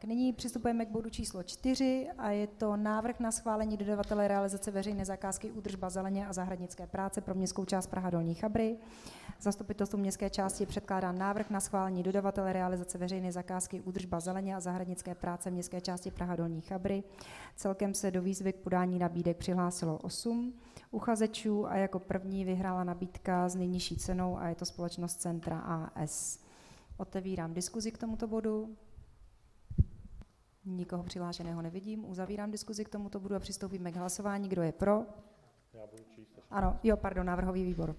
Tak, nyní přistupujeme k bodu číslo 4 a je to návrh na schválení dodavatele realizace veřejné zakázky údržba zeleně a zahradnické práce pro městskou část Praha Dolní Chabry. Zastupitelstvu městské části předkládá návrh na schválení dodavatele realizace veřejné zakázky údržba zeleně a zahradnické práce městské části Praha Dolní Chabry. Celkem se do výzvy k podání nabídek přihlásilo 8 uchazečů a jako první vyhrála nabídka s nejnižší cenou a je to společnost Centra AS. Otevírám diskuzi k tomuto bodu. Nikoho přihlášeného nevidím. Uzavírám diskuzi k tomuto bodu a přistoupíme k hlasování. Kdo je pro? Já budu číst. Ano, návrhový výbor.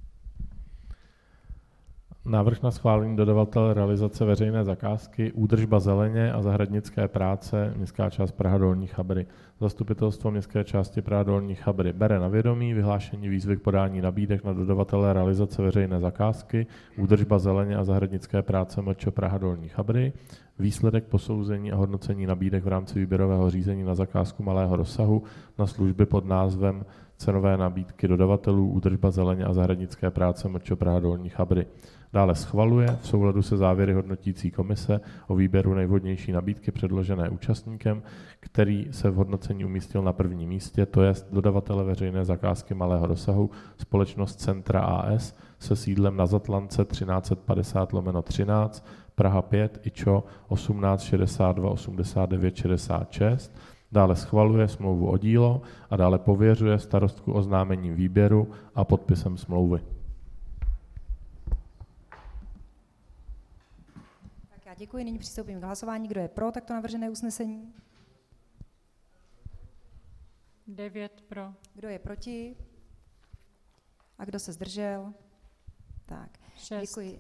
Návrh na schválení dodavatele realizace veřejné zakázky údržba zeleně a zahradnické práce městská část Praha Dolní Chabry. Zastupitelstvo městské části Praha Dolní Chabry bere na vědomí vyhlášení výzvy k podání nabídek na dodavatele realizace veřejné zakázky údržba zeleně a zahradnické práce MČ Praha Dolní Chabry. Výsledek posouzení a hodnocení nabídek v rámci výběrového řízení na zakázku malého rozsahu na služby pod názvem cenové nabídky dodavatelů údržba zeleně a zahradnické práce MČ Praha Dolní Chabry. Dále schvaluje v souladu se závěry hodnotící komise o výběru nejvhodnější nabídky předložené účastníkem, který se v hodnocení umístil na prvním místě, to je dodavatele veřejné zakázky malého rozsahu, společnost Centra AS se sídlem na Zatlance 1350/13, Praha 5, IČO 1862 89 66. Dále schvaluje smlouvu o dílo a dále pověřuje starostku oznámením výběru a podpisem smlouvy. Tak já děkuji, nyní přistoupím k hlasování. Kdo je pro takto navržené usnesení? 9 pro. Kdo je proti? A kdo se zdržel? Tak, 6. děkuji.